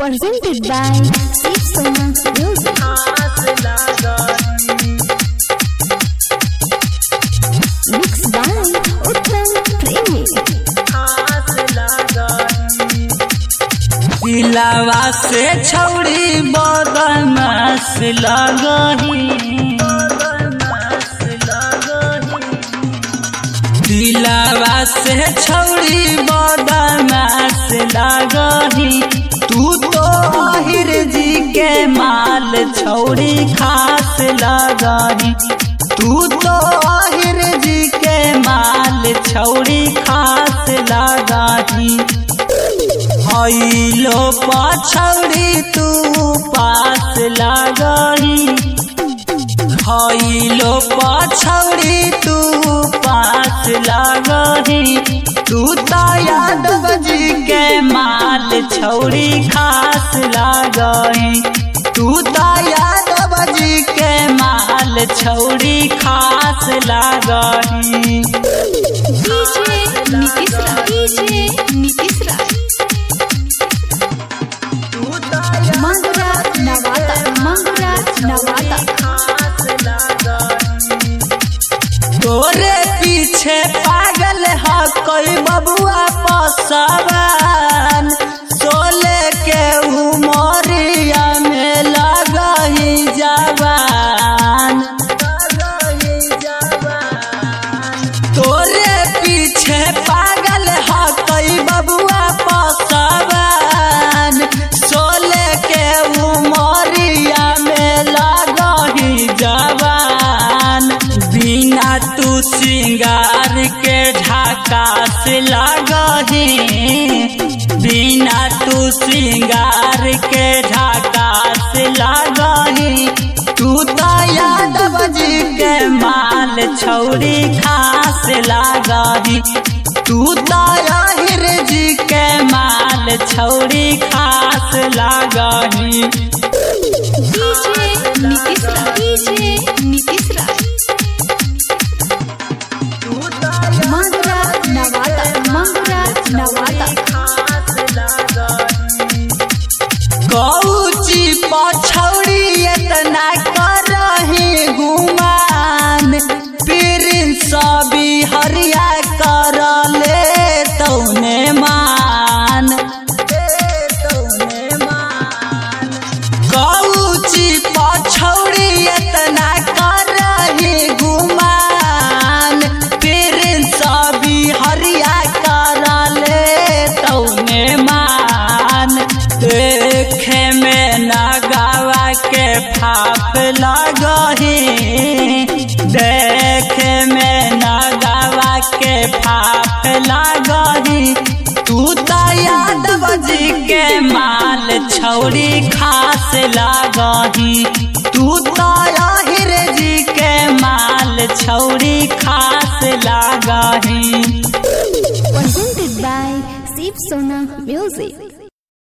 presented by Shiv Sona Music. Mixed by Uttam Premi. दिलावा से छौड़ी बदमाश लगही, दिलावा से छौड़ी बदमाश लगही। तू तो आहिर जी के माल छौड़ी खास लगही, तू तो आहिर जी के माल छौड़ी खास लगही। हईलो पछौड़ी तू पास लगही, हईलो पछौड़ी तू पास लगही। तू तो यादव जी के माल छौड़ी खास लगही, तू तो यादव जी के माल छौड़ी खास लगही। DJ Nitish Raj. Mangura Nawata. तोरे पीछे पागल है कोई बबुआ पसवान, सोले के उमरिया में लगही जवान। तोरे पीछे पागल है कोई बबुआ पसवान, सोले के उमरिया में लगही जवान। बिना तू सिंगार के झकास लगही, बिना तू सिंगार के झकास लगही। तू तो यादव जी के माल छौड़ी खास लगही, तू तो आहिर जी के माल छौड़ी खास लगही। DJ Nitish Raj. Mangura Nawata. कौची पछौड़ी इतना करही गुमान, प्रिंस बिहरिया कर ले तौने मान। कौची पछौड़ी इतना करही गुमान, प्रिंस बिहरिया कर ले तौने मान। देखे में नगावा के फाप लगही, देखे में नगावा के फाप लगही। तू तो यादव जी के माल छौड़ी खास लगही, तू तो आहिर जी के माल छौड़ी खास लगही। Presented by Shiv Sona Music.